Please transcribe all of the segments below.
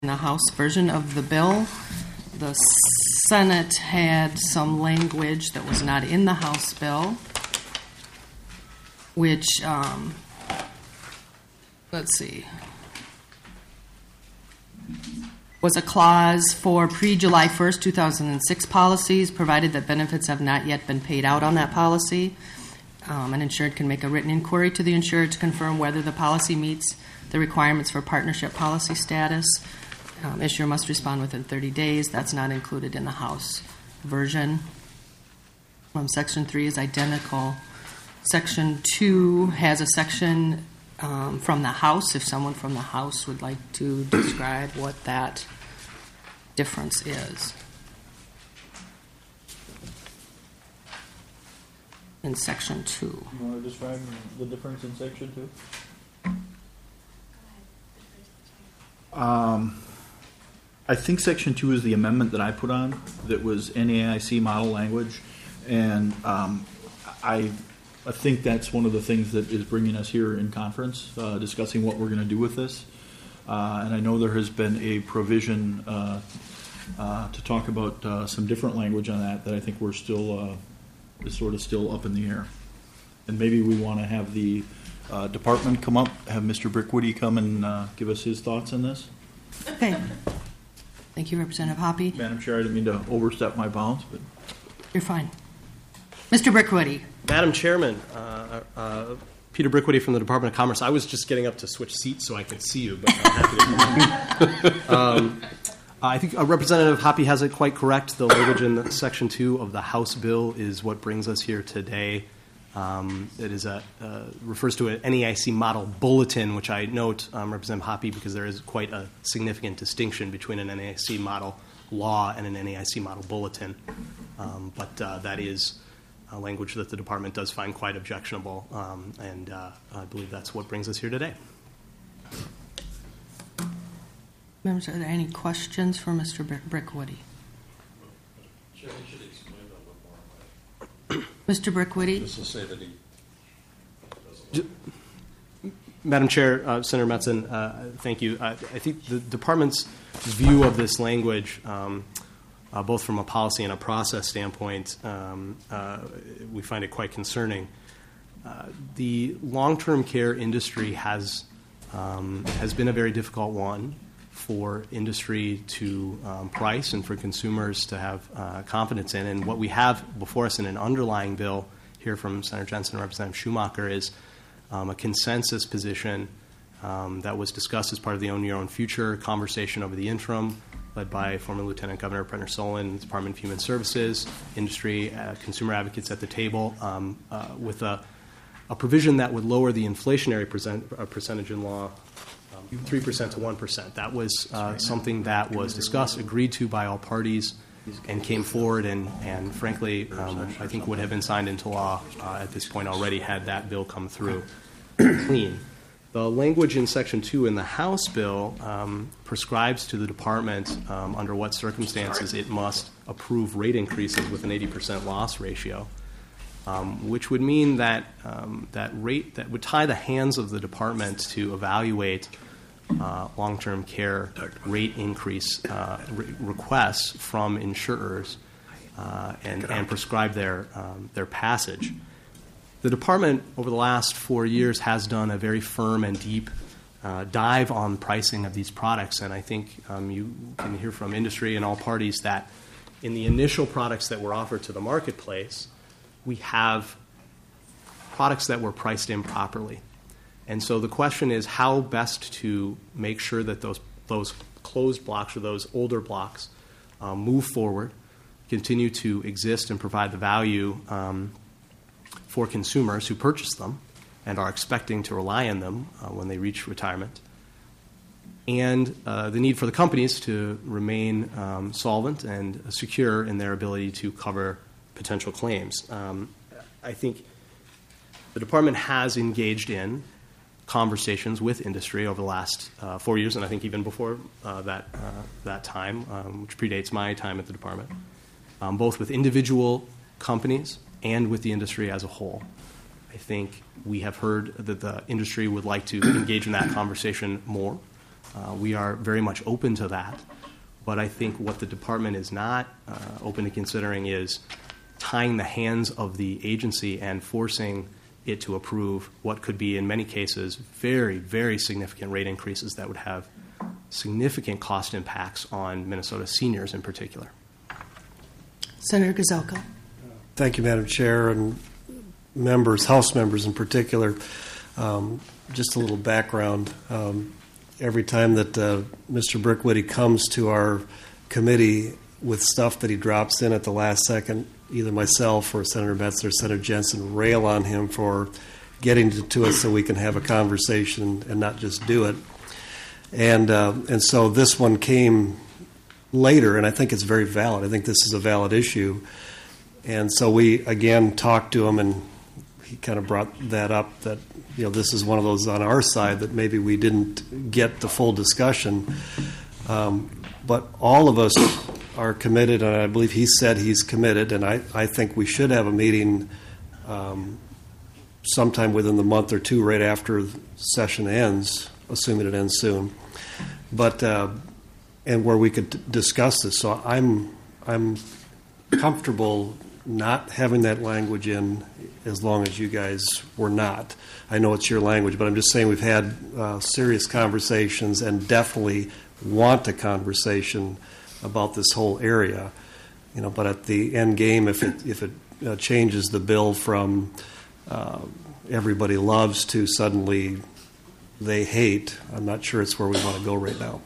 in the House version of the bill. The Senate had some language that was not in the House bill, which, was a clause for pre-July 1st, 2006 policies, provided that benefits have not yet been paid out on that policy. An insured can make a written inquiry to the insured to confirm whether the policy meets the requirements for partnership policy status. Issuer must respond within 30 days. That's not included in the House version. Section 3 is identical. Section 2 has a section from the House, if someone from the House would like to describe what that difference is. In Section 2. You want to describe the difference in Section 2? I think Section 2 is the amendment that I put on that was NAIC model language, and I think that's one of the things that is bringing us here in conference, discussing what we're going to do with this. And I know there has been a provision to talk about some different language on that I think we're still is sort of still up in the air. And maybe we want to have the department come up, have Mr. Brickwitty come and give us his thoughts on this. Okay. Thank you, Representative Hoppe. Madam Chair, I didn't mean to overstep my bounds, but You're fine. Mr. Brickwitty. Madam Chairman, Peter Brickwitty from the Department of Commerce. I was just getting up to switch seats so I could see you, but I'm happy to come on. I think Representative Hoppe has it quite correct. The language in Section 2 of the House bill is what brings us here today. It is refers to an NAIC model bulletin, which I note, Representative Hoppe, because there is quite a significant distinction between an NAIC model law and an NAIC model bulletin. But that is language that the department does find quite objectionable, and I believe that's what brings us here today. Members, are there any questions for Mr. Brickwitty? Chair, he should explain that a little more. Mr. Brickwitty? Just to say that he doesn't. Madam Chair, Senator Metzen, thank you. I think the department's view of this language, both from a policy and a process standpoint, we find it quite concerning. The long-term care industry has been a very difficult one for industry to price and for consumers to have confidence in. And what we have before us in an underlying bill here from Senator Jensen and Representative Schumacher is a consensus position that was discussed as part of the Own Your Own Future conversation over the interim, led by former Lieutenant Governor Brenner Solon, Department of Human Services, industry, consumer advocates at the table, with a provision that would lower the inflationary percentage in law 3% to 1%. That was something that was discussed, agreed to by all parties, and came forward and frankly, I think would have been signed into law at this point already had that bill come through clean. The language in Section 2 in the House bill prescribes to the department under what circumstances it must approve rate increases with an 80% loss ratio, which would mean that that rate that would tie the hands of the department to evaluate long-term care rate increase requests from insurers and prescribe their passage. The department over the last 4 years has done a very firm and deep dive on pricing of these products, and I think you can hear from industry and all parties that in the initial products that were offered to the marketplace, we have products that were priced improperly. And so the question is how best to make sure that those closed blocks or those older blocks move forward, continue to exist and provide the value for consumers who purchase them and are expecting to rely on them when they reach retirement, and the need for the companies to remain solvent and secure in their ability to cover potential claims. I think the department has engaged in conversations with industry over the last 4 years, and I think even before that time, which predates my time at the department, both with individual companies and with the industry as a whole. I think we have heard that the industry would like to engage in that conversation more. we are very much open to that. But I think what the department is not open to considering is tying the hands of the agency and forcing it to approve what could be, in many cases, very, very significant rate increases that would have significant cost impacts on Minnesota seniors in particular. Senator Gazelka. Thank you, Madam Chair, and members, House members in particular. Just a little background. Every time that Mr. Brickwitty comes to our committee with stuff that he drops in at the last second, either myself or Senator Metzler or Senator Jensen rail on him for getting to us so we can have a conversation and not just do it. And so this one came later, and I think it's very valid. I think this is a valid issue. And so we, again, talked to him, and he kind of brought that up, that this is one of those on our side that maybe we didn't get the full discussion. But all of us are committed, and I believe he said he's committed, and I think we should have a meeting sometime within the month or two right after the session ends, assuming it ends soon. But and where we could discuss this. So I'm comfortable not having that language in as long as you guys were not. I know it's your language, but I'm just saying we've had serious conversations and definitely want a conversation about this whole area. But at the end game, if it changes the bill from everybody loves to suddenly they hate, I'm not sure it's where we want to go right now.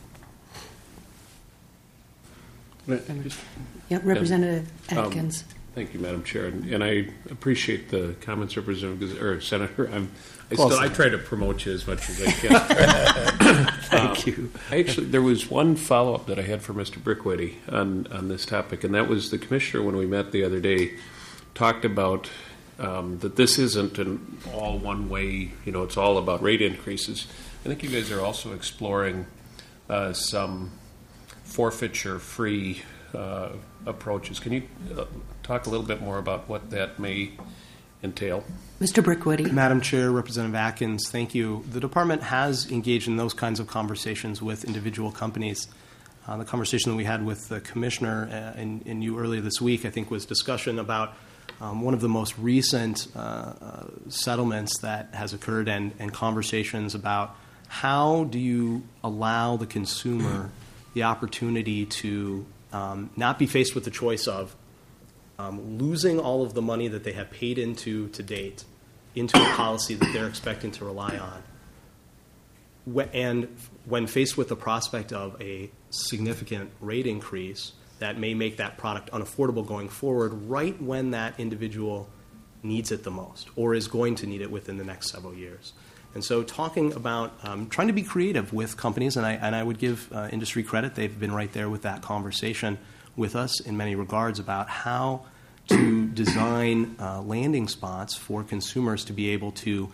Yep, Representative Atkins. Thank you, Madam Chair, and I appreciate the comments, Senator. I try to promote you as much as I can. Thank you. Actually, there was one follow-up that I had for Mr. Brickwitty on this topic, and that was the commissioner, when we met the other day, talked about that this isn't an all one way. It's all about rate increases. I think you guys are also exploring some forfeiture-free approaches. Can you talk a little bit more about what that may entail? Mr. Brickwitty. Madam Chair, Representative Atkins, thank you. The department has engaged in those kinds of conversations with individual companies. The conversation that we had with the commissioner and you earlier this week, I think, was discussion about one of the most recent settlements that has occurred and conversations about how do you allow the consumer the opportunity to not be faced with the choice of losing all of the money that they have paid into to date into a policy that they're expecting to rely on. And when faced with the prospect of a significant rate increase that may make that product unaffordable going forward, right when that individual needs it the most or is going to need it within the next several years. And so talking about trying to be creative with companies, and I would give industry credit. They've been right there with that conversation with us in many regards about how to design landing spots for consumers to be able to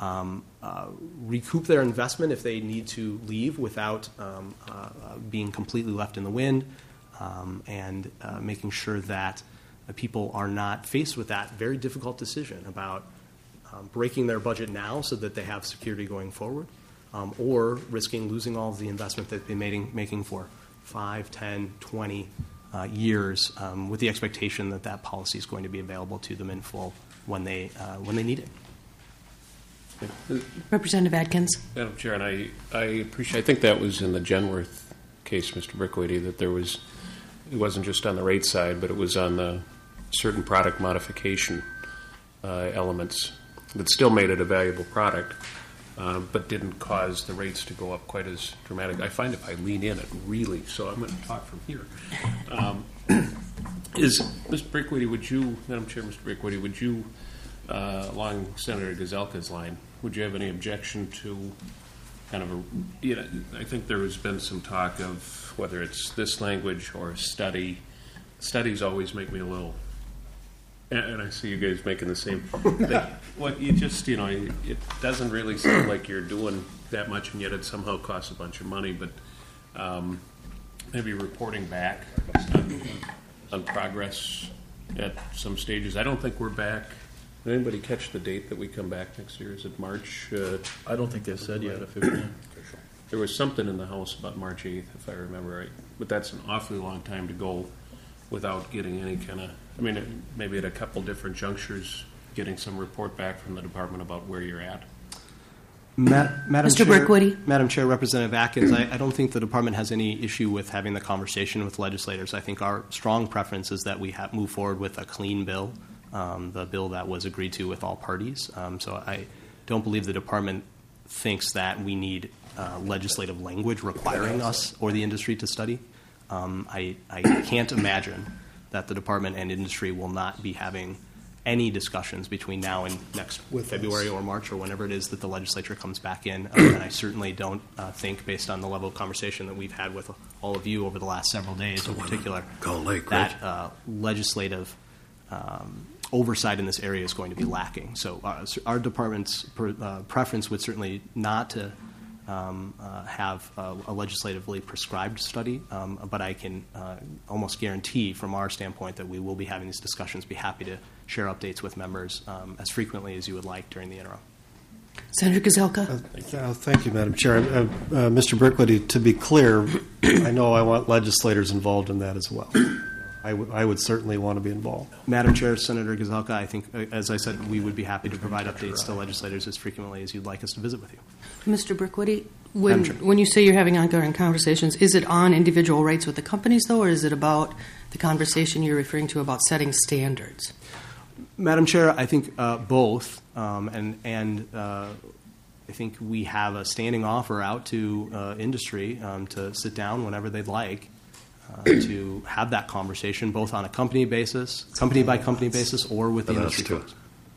recoup their investment if they need to leave without being completely left in the wind, and making sure that people are not faced with that very difficult decision about breaking their budget now so that they have security going forward, or risking losing all of the investment that they've been making for 5, 10, 20 years, with the expectation that that policy is going to be available to them in full when they need it. Representative Atkins. Madam Chair, and I appreciate. I think that was in the Genworth case, Mr. Brickwitty, that it wasn't just on the rate side, but it was on the certain product modification elements that still made it a valuable product, but didn't cause the rates to go up quite as dramatic. I find if I lean in, it really. So I'm going to talk from here. Is Mr. Brickwitty? Madam Chair, Mr. Brickwitty, would you, along Senator Gazelka's line, would you have any objection to kind of I think there has been some talk of whether it's this language or a study. Studies always make me a little. And I see you guys making the same thing. Well, it doesn't really sound like you're doing that much, and yet it somehow costs a bunch of money. But maybe reporting back on progress at some stages. I don't think we're back. Did anybody catch the date that we come back next year? Is it March? I don't think they've said yet officially. There was something in the House about March 8th, if I remember right. But that's an awfully long time to go without getting any kind of, I mean, maybe at a couple different junctures, getting some report back from the department about where you're at. Madam Mr. Chair, Brickwitty? Madam Chair, Representative Atkins, I don't think the department has any issue with having the conversation with legislators. I think our strong preference is that we move forward with a clean bill, the bill that was agreed to with all parties. So I don't believe the department thinks that we need legislative language requiring us or the industry to study. I can't imagine that the department and industry will not be having any discussions between now and next February or March or whenever it is that the legislature comes back in. And I certainly don't think, based on the level of conversation that we've had with all of you over the last several days in particular, that legislative oversight in this area is going to be lacking. So our department's preference would certainly not to have a legislatively prescribed study, but I can almost guarantee from our standpoint that we will be having these discussions, be happy to share updates with members as frequently as you would like during the interim. Senator Gazelka? Thank you, Madam Chair. Mr. Brickwitty, to be clear, I know I want legislators involved in that as well. I would certainly want to be involved. Madam Chair, Senator Gazelka, I think, as I said, we would be happy to provide updates to legislators as frequently as you'd like us to visit with you. Mr. Brickwitty, when you say you're having ongoing conversations, is it on individual rates with the companies, though, or is it about the conversation you're referring to about setting standards? Madam Chair, I think both, and I think we have a standing offer out to industry to sit down whenever they'd like to have that conversation, both on a company by company basis, or with the industry folks.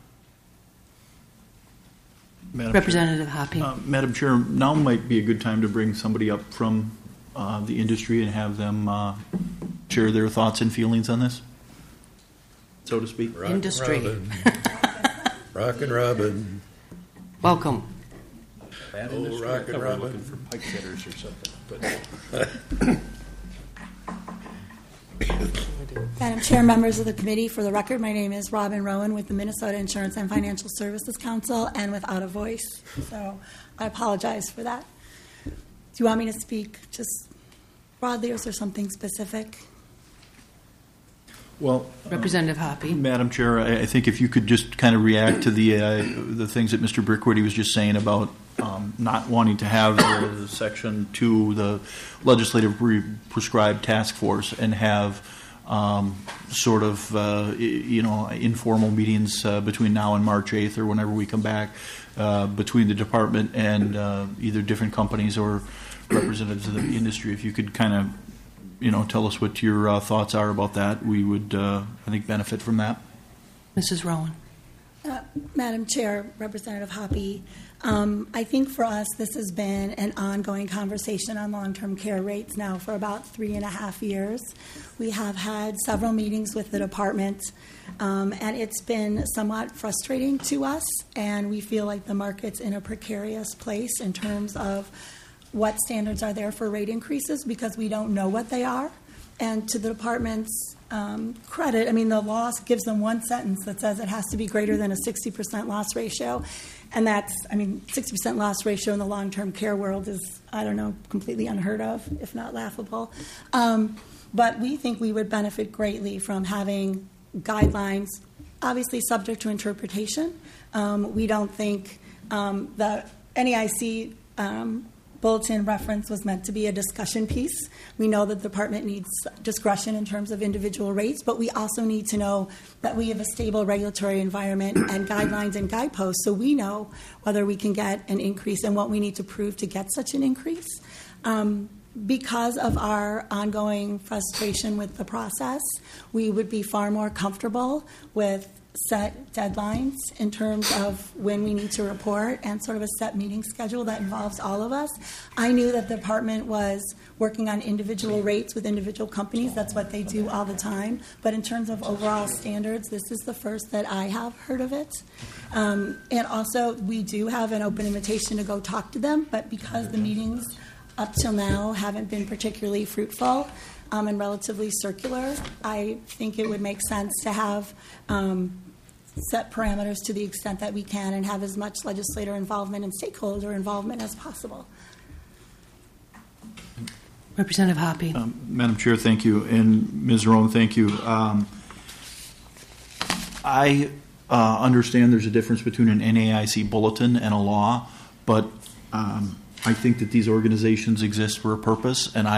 Representative Hoppe. Madam Chair, now might be a good time to bring somebody up from the industry and have them share their thoughts and feelings on this, so to speak. Industry. Rockin' Robin. Welcome. Rockin' Robin. Looking for pipe fitters or something. Madam Chair, members of the committee, for the record, my name is Robin Rowan with the Minnesota Insurance and Financial Services Council and without a voice. So I apologize for that. Do you want me to speak just broadly, or is there something specific? Well, Representative Hoppe. Madam Chair, I think if you could just kind of react to the things that Mr. Brickwitty was just saying about not wanting to have the Section 2, the legislative prescribed task force, and have sort of informal meetings between now and March 8th or whenever we come back between the department and either different companies or representatives of the industry. If you could kind of tell us what your thoughts are about that, we would, I think, benefit from that. Mrs. Rowan. Madam Chair, Representative Hoppe, I think for us this has been an ongoing conversation on long-term care rates now for about 3.5 years. We have had several meetings with the department, and it's been somewhat frustrating to us, and we feel like the market's in a precarious place in terms of what standards are there for rate increases, because we don't know what they are. And to the department's credit, I mean, the law gives them one sentence that says it has to be greater than a 60% loss ratio. And that's, 60% loss ratio in the long-term care world is, completely unheard of, if not laughable. But we think we would benefit greatly from having guidelines, obviously subject to interpretation. We don't think the NAIC bulletin reference was meant to be a discussion piece. We know that the department needs discretion in terms of individual rates, but we also need to know that we have a stable regulatory environment and guidelines and guideposts so we know whether we can get an increase and what we need to prove to get such an increase. Because of our ongoing frustration with the process, we would be far more comfortable with set deadlines in terms of when we need to report and sort of a set meeting schedule that involves all of us. I knew that the department was working on individual rates with individual companies. That's what they do all the time. But in terms of overall standards, this is the first that I have heard of it. And also, we do have an open invitation to go talk to them, but because the meetings up till now haven't been particularly fruitful and relatively circular, I think it would make sense to have set parameters to the extent that we can and have as much legislator involvement and stakeholder involvement as possible. Representative Hoppy. Madam Chair, thank you. And Ms. Roan, thank you. I understand there's a difference between an NAIC bulletin and a law, but I think that these organizations exist for a purpose. And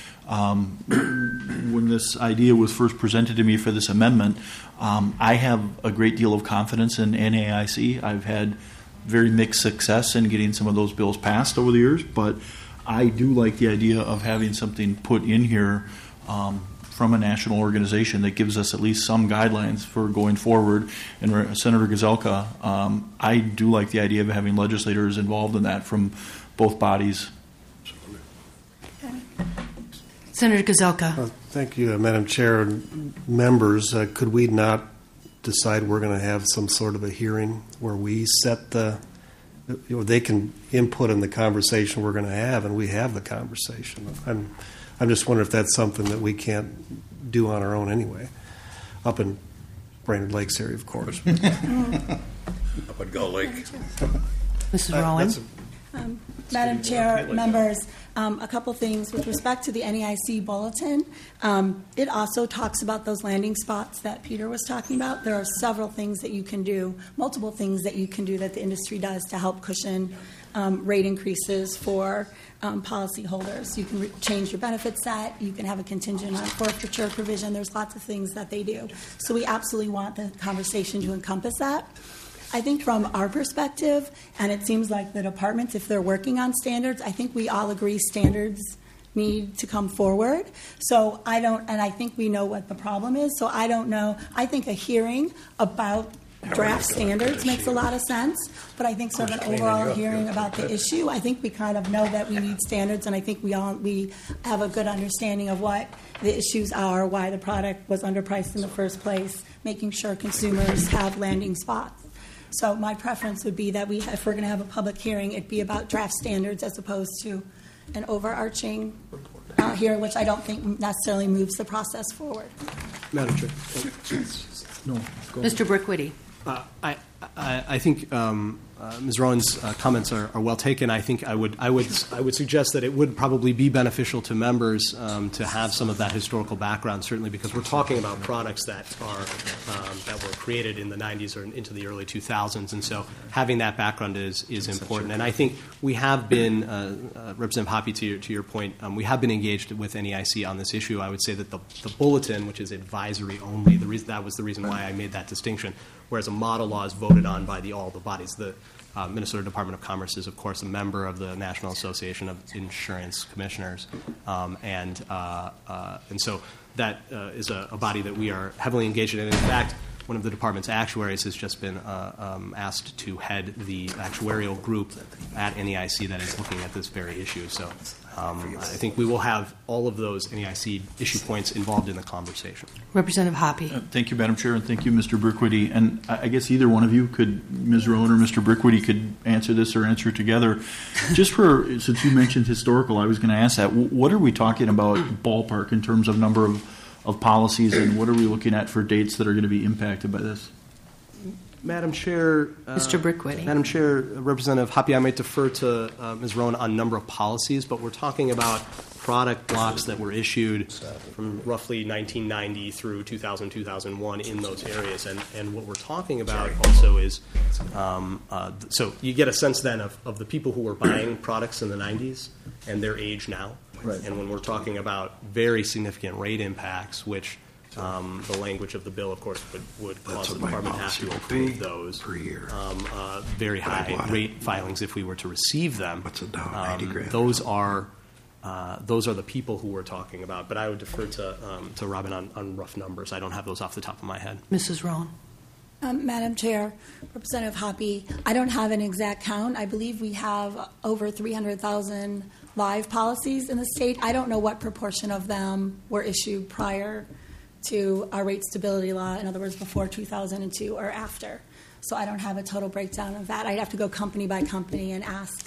when this idea was first presented to me for this amendment, I have a great deal of confidence in NAIC. I've had very mixed success in getting some of those bills passed over the years, but I do like the idea of having something put in here from a national organization that gives us at least some guidelines for going forward. And Senator Gazelka, I do like the idea of having legislators involved in that from both bodies. Senator Gazelka. Thank you, Madam Chair. And members, could we not decide we're going to have some sort of a hearing where we set they can input in the conversation we're going to have, and we have the conversation. I'm just wondering if that's something that we can't do on our own anyway, up in Brainerd Lakes area, of course. Up at Gull Lake. Mrs. Rowan. Madam Chair, members, a couple things with respect to the NEIC bulletin. It also talks about those landing spots that Peter was talking about. There are several things that you can do, multiple things that you can do that the industry does to help cushion rate increases for policyholders. You can change your benefit set. You can have a contingent on forfeiture provision. There's lots of things that they do. So we absolutely want the conversation to encompass that. I think from our perspective, and it seems like the departments, if they're working on standards, I think we all agree standards need to come forward. So I think we know what the problem is. So I don't know. I think a hearing about draft standards makes a lot of sense, but I think sort of an overall hearing about the issue, I think we kind of know that we need standards, and I think we have a good understanding of what the issues are, why the product was underpriced in the first place, making sure consumers have landing spots. So my preference would be that if we're going to have a public hearing, it'd be about draft standards as opposed to an overarching hearing, which I don't think necessarily moves the process forward. Madam Chair. No, go ahead. Mr. Brickwitty. I think Ms. Rowan's comments are well taken. I think I would suggest that it would probably be beneficial to members to have some of that historical background, certainly because we're talking about products that were created in the 90s or into the early 2000s, and so having that background is important. And I think we have been, Representative Hoppy, to your point, we have been engaged with NEIC on this issue. I would say that the bulletin, which is advisory only, that was the reason why I made that distinction, whereas a model law is voted on by all the bodies. The Minnesota Department of Commerce is, of course, a member of the National Association of Insurance Commissioners, and so that is a body that we are heavily engaged in. And in fact, one of the department's actuaries has just been asked to head the actuarial group at NEIC that is looking at this very issue. So I think we will have all of those NEIC issue points involved in the conversation. Representative Hoppy. Thank you, Madam Chair, and thank you, Mr. Brickwitty. And I guess either one of you Ms. Rowan or Mr. Brickwitty could answer this or answer it together. Just since you mentioned historical, I was going to ask that. What are we talking about ballpark in terms of number of policies, and what are we looking at for dates that are going to be impacted by this? Madam Chair, Mr. Brickwitty. Madam Chair, Representative Hoppy, I might defer to Ms. Rowan on number of policies, but we're talking about product blocks that were issued from roughly 1990 through 2000, 2001 in those areas. And what we're talking about also is, so you get a sense then of the people who were buying products in the 90s and their age now. Right. And when we're talking about very significant rate impacts, which the language of the bill, of course, would cause the department to have to approve those per year. Very high rate filings if we were to receive them. What's a dollar? $90,000. Those are the people who we're talking about. But I would defer to Robin on rough numbers. I don't have those off the top of my head. Mrs. Rowan. Madam Chair, Representative Hoppy, I don't have an exact count. I believe we have over 300,000 live policies in the state. I don't know what proportion of them were issued prior to our rate stability law, in other words, before 2002 or after. So I don't have a total breakdown of that. I'd have to go company by company and ask.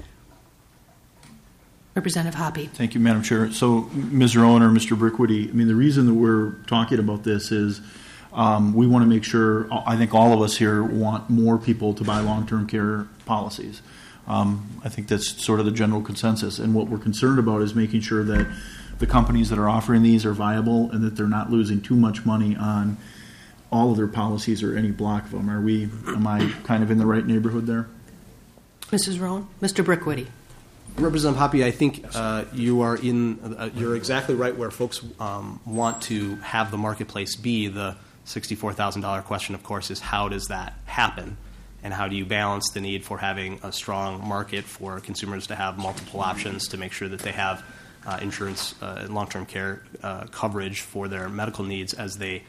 Representative Hoppy. Thank you, Madam Chair. So, Ms. Rowan or Mr. Brickwitty, I mean, the reason that we're talking about this is we want to make sure, I think all of us here want more people to buy long-term care policies. I think that's sort of the general consensus. And what we're concerned about is making sure that the companies that are offering these are viable and that they're not losing too much money on all of their policies or any block of them. Am I kind of in the right neighborhood there? Mrs. Rowan? Mr. Brickwitty? Representative Hoppe, I think you are you're exactly right where folks want to have the marketplace be. The $64,000 question, of course, is how does that happen? And how do you balance the need for having a strong market for consumers to have multiple options to make sure that they have insurance and long-term care coverage for their medical needs as they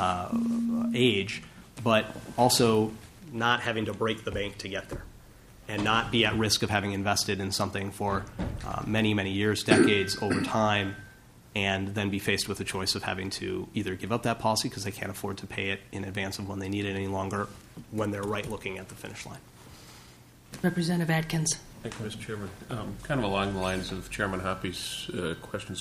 age, but also not having to break the bank to get there and not be at risk of having invested in something for many, many years, decades over time, and then be faced with the choice of having to either give up that policy because they can't afford to pay it in advance of when they need it any longer when they're right looking at the finish line. Representative Atkins? Thank you, Mr. Chairman. Kind of along the lines of Chairman Hoppe's questions,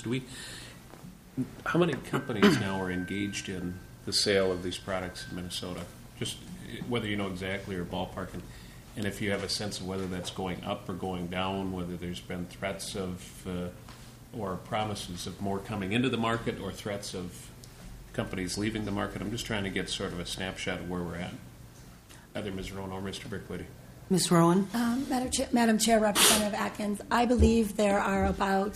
how many companies now are engaged in the sale of these products in Minnesota? Just whether you know exactly or ballpark, and if you have a sense of whether that's going up or going down, whether there's been threats of or promises of more coming into the market or threats of companies leaving the market. I'm just trying to get sort of a snapshot of where we're at. Either Ms. Rowan or Mr. Brickwitty. Ms. Rowan? Madam Chair, Representative Atkins, I believe there are about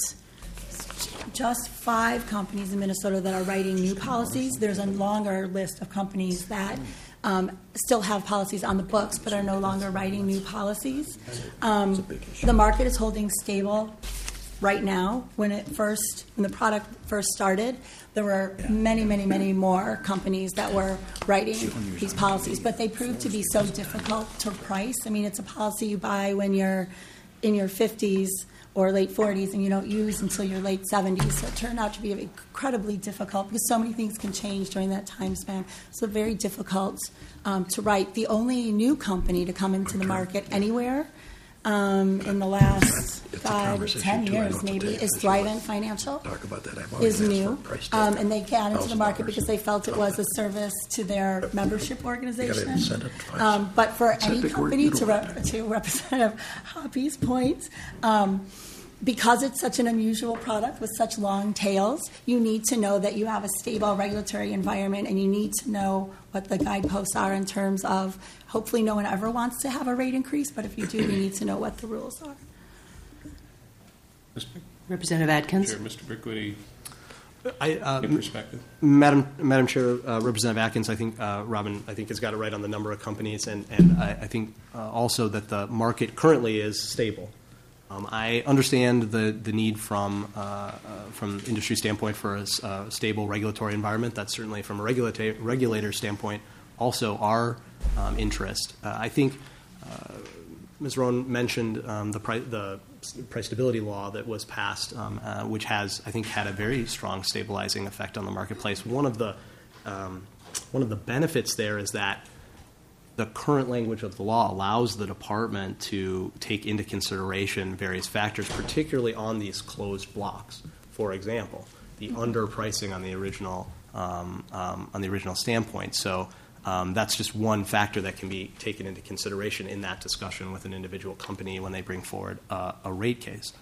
just 5 companies in Minnesota that are writing new policies. There's a longer list of companies that still have policies on the books but are no longer writing new policies. The market is holding stable right now. When the product first started, there were many, many, many more companies that were writing these policies, but they proved to be so difficult to price. I mean, it's a policy you buy when you're in your 50s or late 40s and you don't use until your late 70s. So it turned out to be incredibly difficult because so many things can change during that time span. So very difficult to write. The only new company to come into the market anywhere in the last 10 years maybe is Thrivent Financial. Talk about that. Is new, and they got into the market because they felt it was a service to their membership organization. But for any company, to Representative Hoppe's point, because it's such an unusual product with such long tails, you need to know that you have a stable regulatory environment, and you need to know what the guideposts are in terms of, hopefully no one ever wants to have a rate increase, but if you do, you need to know what the rules are. Representative Atkins? Sure, Mr. Brickwitty, Your perspective. Madam Chair, Representative Atkins, I think Robin, has got it right on the number of companies, and I think also that the market currently is stable. I understand the need from industry standpoint for a stable regulatory environment. That's certainly from a regulator standpoint also our interest. I think Ms. Rowan mentioned the price stability law that was passed, which has, I think, had a very strong stabilizing effect on the marketplace. One of the benefits there is that the current language of the law allows the department to take into consideration various factors, particularly on these closed blocks. For example, the underpricing on the original standpoint. So that's just one factor that can be taken into consideration in that discussion with an individual company when they bring forward a rate case.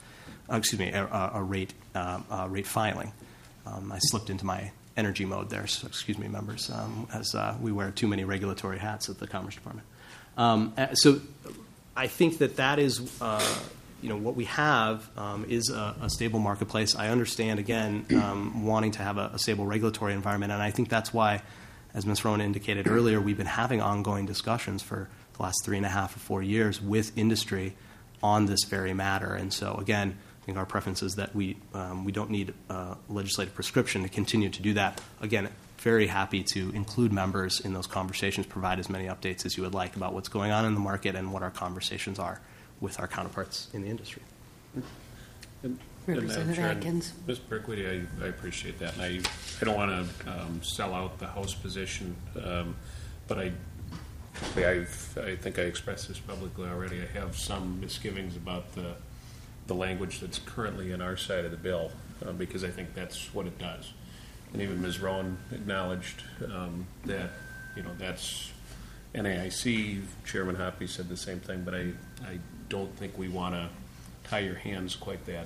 A rate filing. I slipped into my energy mode there, so excuse me, members, as we wear too many regulatory hats at the Commerce Department. So I think that is, what we have is a stable marketplace. I understand, again, wanting to have a stable regulatory environment, and I think that's why, as Ms. Rowan indicated earlier, we've been having ongoing discussions for the last 3.5 or 4 years with industry on this very matter. And so, again, I think our preference is that we don't need legislative prescription to continue to do that. Again, very happy to include members in those conversations, provide as many updates as you would like about what's going on in the market and what our conversations are with our counterparts in the industry. Representative Atkins. Ms. Brickwitty, I appreciate that. And I don't want to sell out the House position, but I think I expressed this publicly already. I have some misgivings about the language that's currently in our side of the bill, because I think that's what it does. And even Ms. Rowan acknowledged that, that's NAIC. Chairman Hoppe said the same thing, but I don't think we want to tie your hands quite that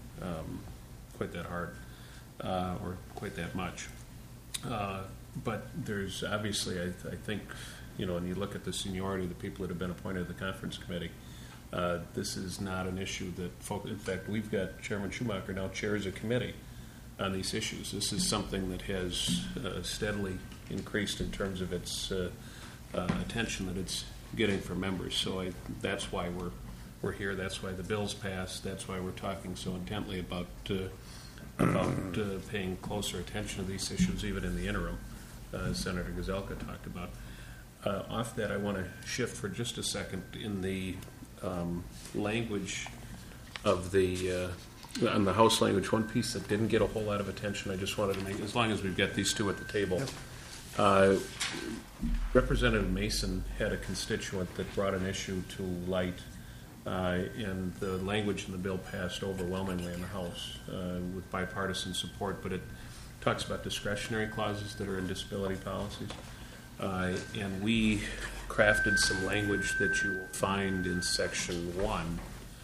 hard or quite that much. But there's obviously, I think, when you look at the seniority of the people that have been appointed to the conference committee, this is not an issue that in fact, we've got Chairman Schumacher now chairs a committee on these issues. This is something that has steadily increased in terms of its attention that it's getting from members. So that's why we're here. That's why the bill's passed. That's why we're talking so intently about paying closer attention to these issues, even in the interim, as Senator Gazelka talked about. Off that, I want to shift for just a second in the language of on the House language. One piece that didn't get a whole lot of attention, I just wanted to make, as long as we've got these two at the table. Representative Mason had a constituent that brought an issue to light, and the language in the bill passed overwhelmingly in the House with bipartisan support, but it talks about discretionary clauses that are in disability policies. And we crafted some language that you will find in Section 1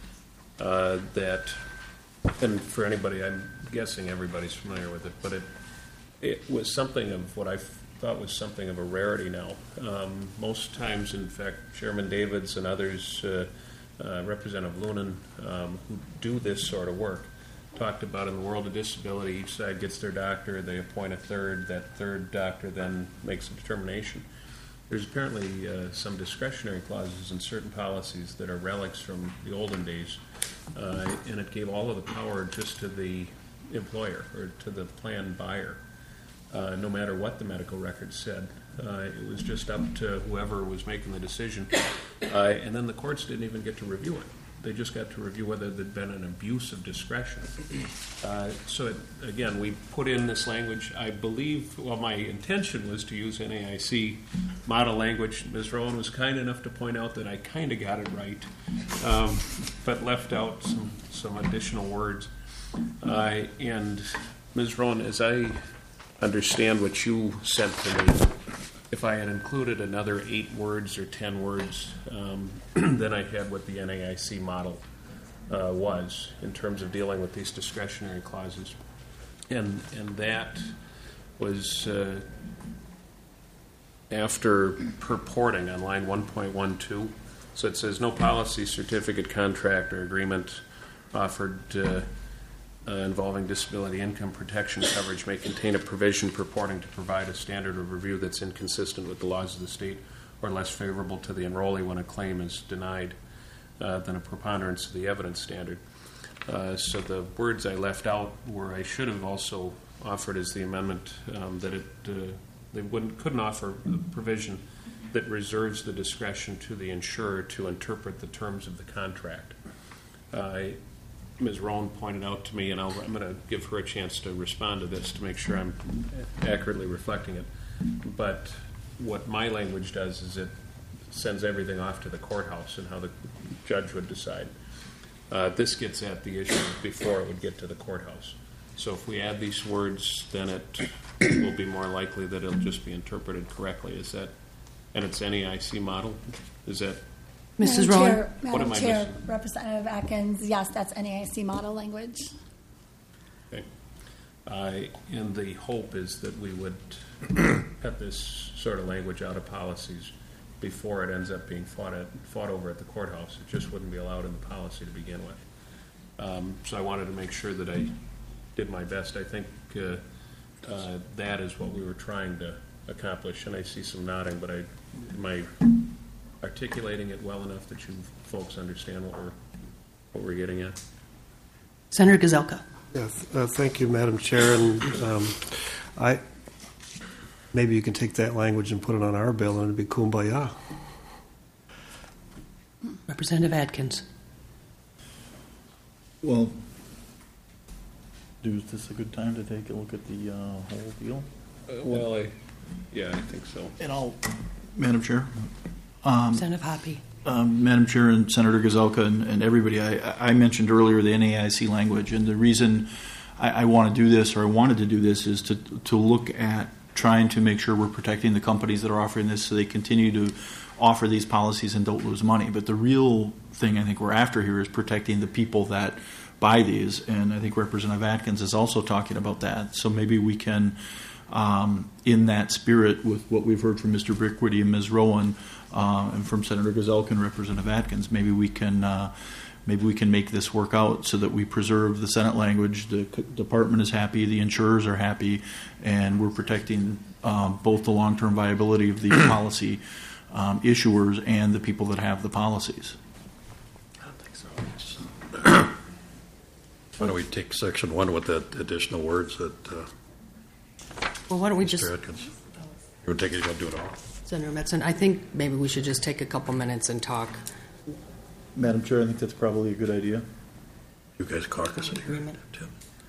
that, and for anybody, I'm guessing everybody's familiar with it, but it was something of what I thought was something of a rarity now. Most times, in fact, Chairman Davids and others, Representative Lunan, who do this sort of work, talked about in the world of disability, each side gets their doctor, they appoint a third, that third doctor then makes a determination. There's apparently some discretionary clauses in certain policies that are relics from the olden days, and it gave all of the power just to the employer or to the plan buyer, no matter what the medical record said. It was just up to whoever was making the decision, and then the courts didn't even get to review it. They just got to review whether there'd been an abuse of discretion. Again, we put in this language. I believe, my intention was to use NAIC model language. Ms. Rowan was kind enough to point out that I kind of got it right, but left out some additional words. And Ms. Rowan, as I understand what you sent to me, if I had included another 8 words or 10 words, then I had what the NAIC model was in terms of dealing with these discretionary clauses. And that was after purporting on line 1.12. So it says, no policy, certificate, contract, or agreement offered involving disability income protection coverage may contain a provision purporting to provide a standard of review that's inconsistent with the laws of the state or less favorable to the enrollee when a claim is denied than a preponderance of the evidence standard. So the words I left out were I should have also offered as the amendment that they couldn't offer a provision that reserves the discretion to the insurer to interpret the terms of the contract. Ms. Rowan pointed out to me, and I'm going to give her a chance to respond to this to make sure I'm accurately reflecting it. But what my language does is it sends everything off to the courthouse and how the judge would decide. This gets at the issue before it would get to the courthouse. So if we add these words, then it will be more likely that it'll just be interpreted correctly. Is that, and it's NAIC model? Is that? Mrs. Rowan? What am I Chair, missing? Representative Atkins, yes, that's NAIC model language. Okay. And the hope is that we would cut this sort of language out of policies before it ends up being fought over at the courthouse. It just wouldn't be allowed in the policy to begin with. So I wanted to make sure that I did my best. I think that is what we were trying to accomplish, and I see some nodding, but am I articulating it well enough that you folks understand what we're getting at? Senator Gazelka. Yeah, thank you, Madam Chair. And maybe you can take that language and put it on our bill, and it'd be kumbaya. Representative Atkins. Well, is this a good time to take a look at the whole deal? I think so. And Madam Chair. Representative Hoppe. Madam Chair and Senator Gazelka and everybody, I mentioned earlier the NAIC language, and the reason I want to do this, or I wanted to do this, is to look at trying to make sure we're protecting the companies that are offering this so they continue to offer these policies and don't lose money. But the real thing I think we're after here is protecting the people that buy these, and I think Representative Atkins is also talking about that. So maybe we can, in that spirit, with what we've heard from Mr. Brickwitty and Ms. Rowan, and from Senator Gazelka and Representative Atkins, maybe we can make this work out so that we preserve the Senate language. The department is happy, the insurers are happy, and we're protecting both the long-term viability of these policy issuers and the people that have the policies. I don't think so. Why don't we take section 1 with that additional words that Well, why don't we just, Mr. Atkins? You want to take it? You want to do it all? Senator Metzen, I think maybe we should just take a couple minutes and talk. Madam Chair, I think that's probably a good idea. You guys caucus it here. Agreement. Tim.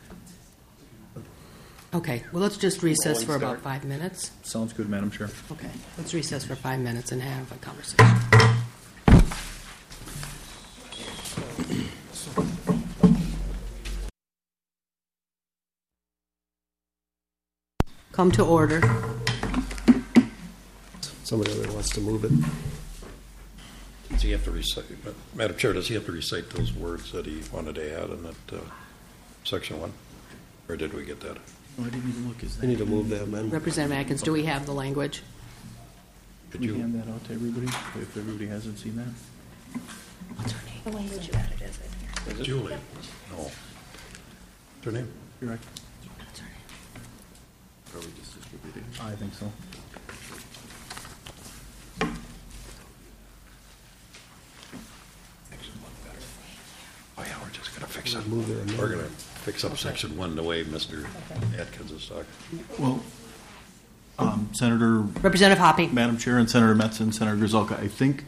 Okay, well, let's just recess Rolling for about start. 5 minutes. Sounds good, Madam Chair. Okay, let's recess for 5 minutes and have a conversation. Come to order. Somebody that wants to move it. Does he have to recite, Madam Chair, does he have to recite those words that he wanted to add in that section 1? Or did we get that? Oh, I didn't even look. Is We need to move that amendment. Representative Atkins, do we have the language? Could Can we you? hand that out to everybody if everybody hasn't seen that? What's her name? The language you added is in here. Julie. No. What's her name? Correct. What's her name? Probably just distributed. I think so. Oh, yeah, we're just going to fix it. Move it. We're going to fix up section 1 the way Mr. Atkins is talking. Well, Senator, Representative Hoppy. Madam Chair, and Senator Metzen, Senator Gazelka, I think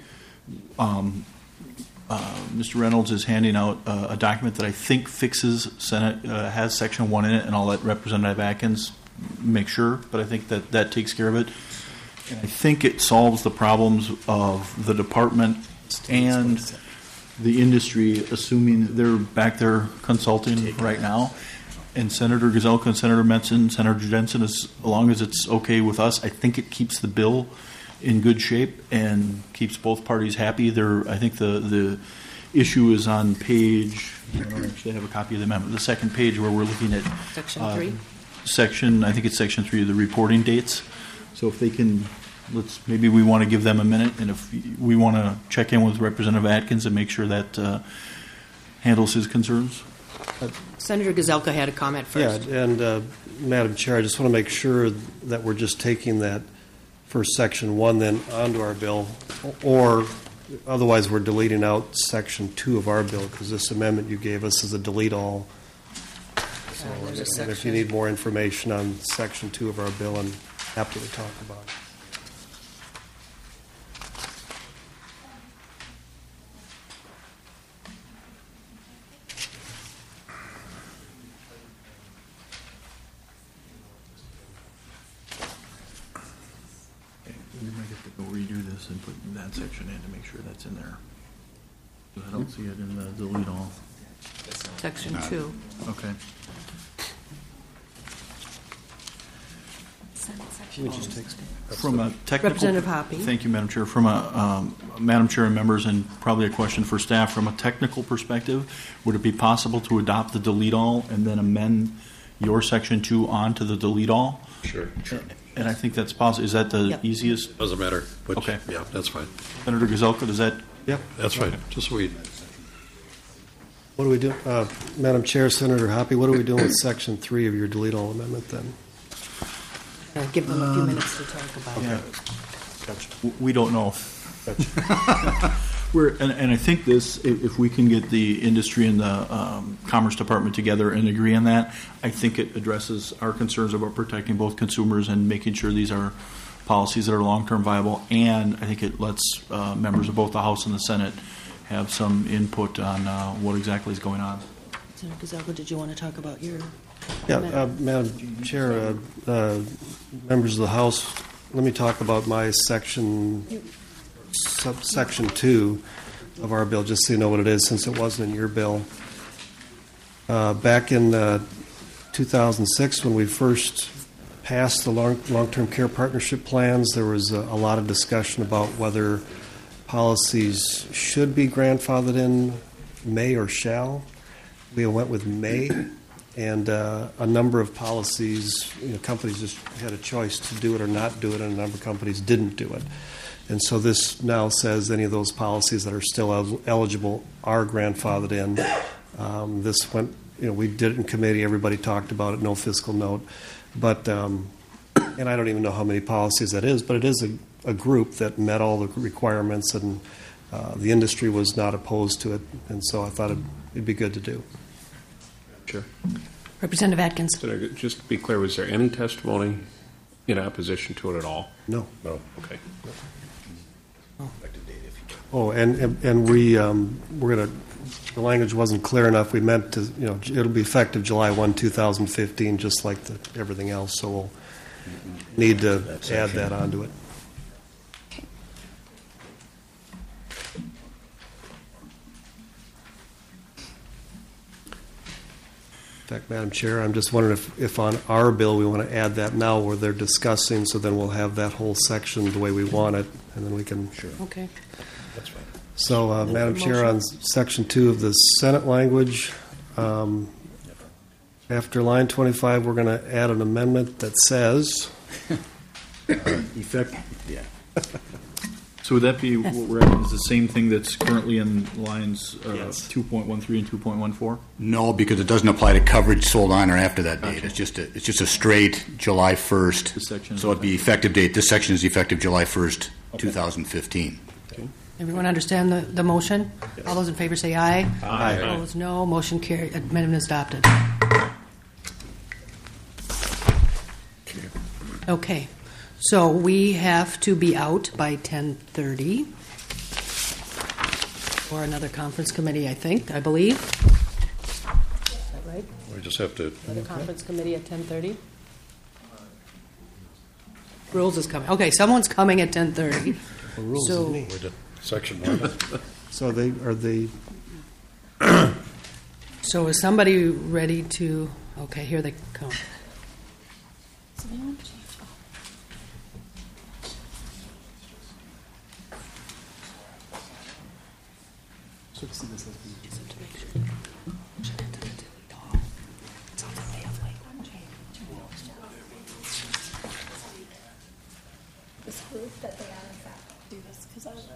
Mr. Reynolds is handing out a document that I think fixes Senate, has section 1 in it, and I'll let Representative Atkins make sure, but I think that takes care of it. And I think it solves the problems of the department and the industry, assuming they're back there consulting right now. And Senator Gazelka and Senator Metzen, Senator Jensen, as long as it's okay with us, I think it keeps the bill in good shape and keeps both parties happy. I think the issue is on page, I don't actually have a copy of the amendment, the second page where we're looking at Section 3. I think it's section 3 of the reporting dates. So if they can, maybe we want to give them a minute, and if we want to check in with Representative Atkins and make sure that handles his concerns. Senator Gazelka had a comment first. Yeah, and Madam Chair, I just want to make sure that we're just taking that first section 1 then onto our bill, or otherwise we're deleting out section 2 of our bill, because this amendment you gave us is a delete all. So, there's a and if section. you need more information on section 2 of our bill, I'm happy to talk about it. We might have to go redo this and put that section in to make sure that's in there. I don't see it in the delete all. Section 2. Okay. Senate section. From a technical, Representative Hoppy. Thank you, Madam Chair. From a Madam Chair and members, and probably a question for staff. From a technical perspective, would it be possible to adopt the delete all and then amend your section 2 onto the delete all? Sure. And I think that's possible. Is that the Yep. easiest? Doesn't matter. Which, Okay. Yeah, that's fine. Senator Gazelka, does that? Yeah. That's fine. Just so we, What do we do, Madam Chair, Senator Hoppy, what are we doing with section 3 of your delete all amendment then? Give them a few minutes to talk about it. Yeah. We don't know. And I think this, if we can get the industry and the Commerce Department together and agree on that, I think it addresses our concerns about protecting both consumers and making sure these are policies that are long-term viable. And I think it lets members of both the House and the Senate have some input on what exactly is going on. Senator Gazelka, did you want to talk about your Yeah, amendment? Madam Chair, members of the House, let me talk about my section 2 of our bill, just so you know what it is, since it wasn't in your bill. Back in 2006, when we first passed the long-term care partnership plans, there was a lot of discussion about whether policies should be grandfathered in, may or shall. We went with may, and a number of policies, companies just had a choice to do it or not do it, and a number of companies didn't do it. And so this now says any of those policies that are still eligible are grandfathered in. This went, we did it in committee, everybody talked about it, no fiscal note. But, and I don't even know how many policies that is, but it is a group that met all the requirements, and the industry was not opposed to it, and so I thought it'd be good to do. Sure. Representative Atkins. Senator, just to be clear, was there any testimony in opposition to it at all? No. No. Okay. Oh, and we're going to, the language wasn't clear enough. We meant to, it'll be effective July 1, 2015, just like everything else, so we'll need to add that onto it. In fact, Madam Chair, I'm just wondering if on our bill we want to add that now where they're discussing, so then we'll have that whole section the way we want it, and then we can. Sure. Okay. That's fine. So, Madam Chair, on Section 2 of the Senate language, after line 25, we're going to add an amendment that says. Effect. Yeah. So would that be what we're adding is the same thing that's currently in lines 2.13 and 2.14? No, because it doesn't apply to coverage sold on or after that date. It's just a straight July 1st. This section is So it'd be effective date. This section is effective July 1st, 2015. Okay. Everyone understand the motion? Yes. All those in favor say aye. Aye. Opposed, no. Motion carried. Amendment is adopted. Okay. So we have to be out by 10:30 for another conference committee, I believe. Is that right? We just have to. Another conference committee at 10:30? Rules is coming. Okay, someone's coming at 10:30. Rules So- is me. We did section 1. So they So is somebody ready to, okay, here they come. This group that they are in fact do this because I was.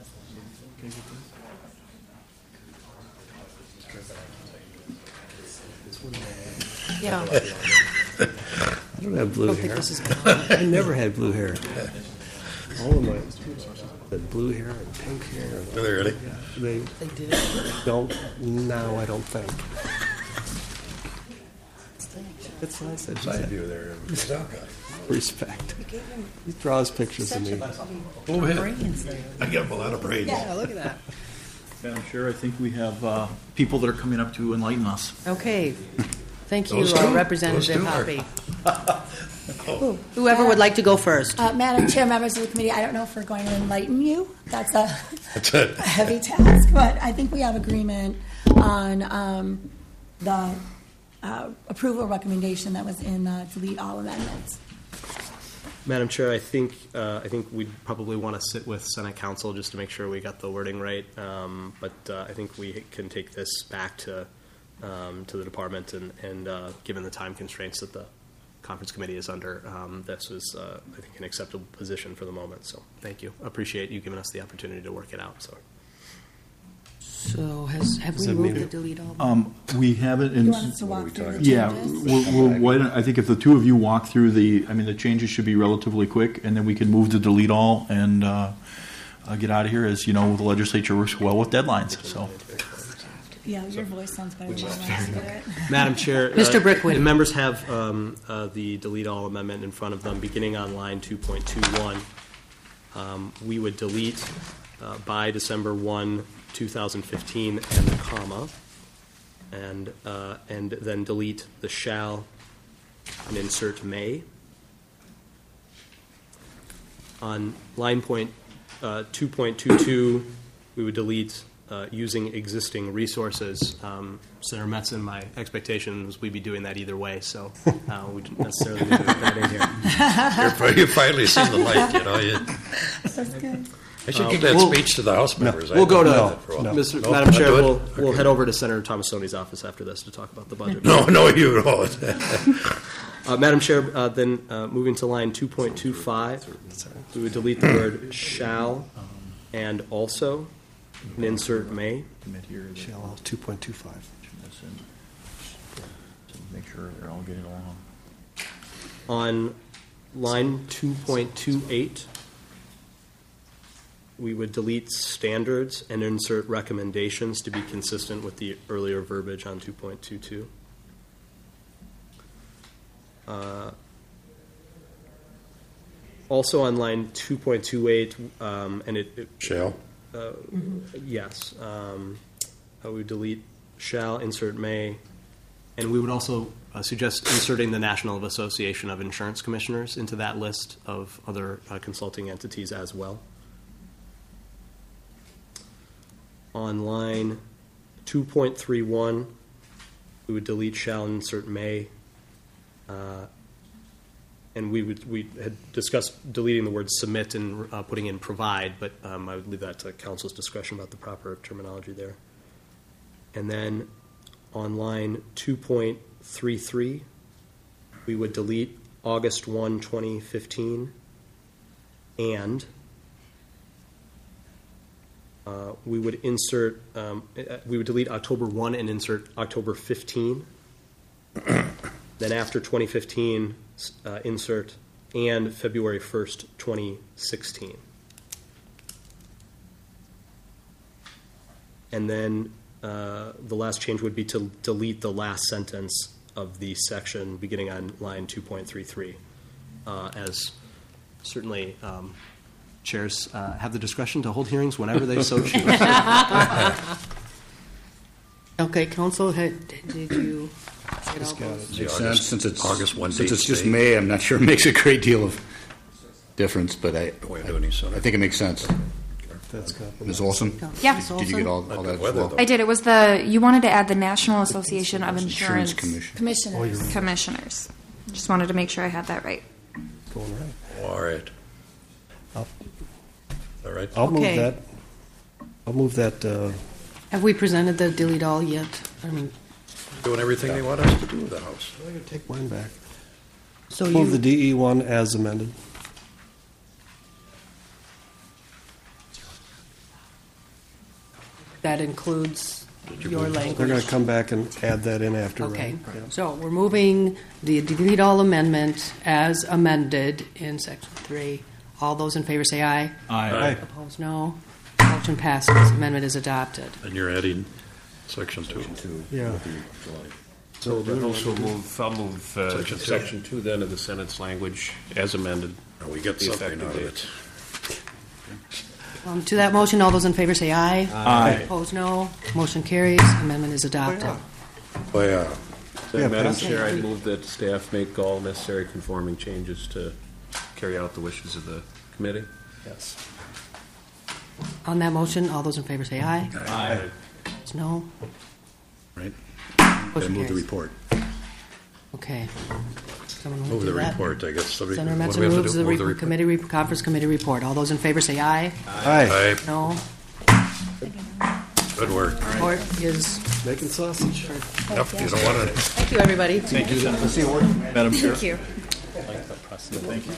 Yeah. I don't have blue I don't think hair. this is going I never had blue hair. All of mine had blue hair and pink hair. Are they ready? They They did. don't now. I don't think. That's nice. That Side view there. respect. He draws pictures of me. Go ahead. I give him a lot of praise. Yeah, look at that. Madam Chair, I think we have people that are coming up to enlighten us. Okay. Thank you, Those two? Representative Those two Hoppy. Whoever would like to go first. Madam Chair, members of the committee, I don't know if we're going to enlighten you. That's a That's it. heavy task, but I think we have agreement on the approval recommendation that was in delete all amendments. Madam Chair, I think we'd probably want to sit with Senate Counsel just to make sure we got the wording right. But I think we can take this back to the department, and given the time constraints that the conference committee is under, this is I think an acceptable position for the moment. So thank you. Appreciate you giving us the opportunity to work it out. So have we that moved mean- to delete all? We have it in. You want us to walk through the Yeah, changes? I think if the two of you walk through the changes should be relatively quick, and then we can move to delete all and get out of here. As you know, the legislature works well with deadlines. So, Yeah, your voice sounds better when you want to do it. Madam Chair, Mr. Brickwin. the members have the delete all amendment in front of them, beginning on line 2.21. We would delete by December 1, 2015, and the comma, and then delete the shall and insert may. On line 2.22, we would delete using existing resources. Senator Metzen, my expectation was we'd be doing that either way, so we didn't necessarily need to put that in here. You've finally seen the light, you know. That's good. I should give that speech to the House members. We'll go to No, Madam Chair. do it? We'll head over to Senator Tomassoni's office after this to talk about the budget. No, you don't. Madam Chair, then moving to line 2.25, we would delete the word shall and also and insert may. Shall 2.25. Make sure they're all getting along. On line 2.28, we would delete standards and insert recommendations to be consistent with the earlier verbiage on 2.22. Also on line 2.28, and it Shall? yes, we would delete shall, insert may, and we would also suggest inserting the National Association of Insurance Commissioners into that list of other consulting entities as well. On line 2.31, we would delete shall and insert may. And we had discussed deleting the word submit and putting in provide, but I would leave that to council's discretion about the proper terminology there. And then on line 2.33, we would delete August 1, 2015, and we would insert, we would delete October 1 and insert October 15. Then after 2015, insert and February 1st, 2016. And then the last change would be to delete the last sentence of the section beginning on line 2.33, as certainly chairs have the discretion to hold hearings whenever they so choose. Okay, counsel, did you get all those? Makes sense. Since it's August 1 since date it's just state. May, I'm not sure it makes a great deal of difference, but I We do any sooner. think it makes sense. That's good. Ms. Olson? Yeah. Ms. Did you get all that as Weather, well? though. I did. It was you wanted to add the National Association of Insurance Commission. Commissioners. Commissioners. Just wanted to make sure I had that right. Going right. All right. I'll- All right. I'll move Okay. that. I'll move that. Have we presented the delete all yet? I mean, Doing everything they want us to do with the House. I'm going to take mine back. so Move the you, DE one as amended. that includes your They're language? going to come back and add that in after. Okay, right? Yeah. so we're moving the delete all amendment as amended in section 3. All those in favor say aye. Aye. Opposed, no. Motion passes. Amendment is adopted. And you're adding section 2. Yeah. So then also I'll move Section two. section 2 then of the Senate's language as amended. We get The something effective out of date. it. To that motion, all those in favor say aye. Aye. Opposed, no. Motion carries. Amendment is adopted. Well, yeah. Then, Madam pass it. Chair, I move that staff make all necessary conforming changes to carry out the wishes of the committee. Yes. On that motion, all those in favor say aye. Aye. Opposed, no. Right? Motion Move the carries. report. Okay. Someone want to Move do the that? report, I guess. Somebody- Senator what Metzen do we have to moves do? the Move the report. committee, conference committee report. All those in favor say aye. Aye. Aye. No. Good work. Report is, Making sausage. Yep, you don't want to thank you, everybody. Madam Chair. Thank you.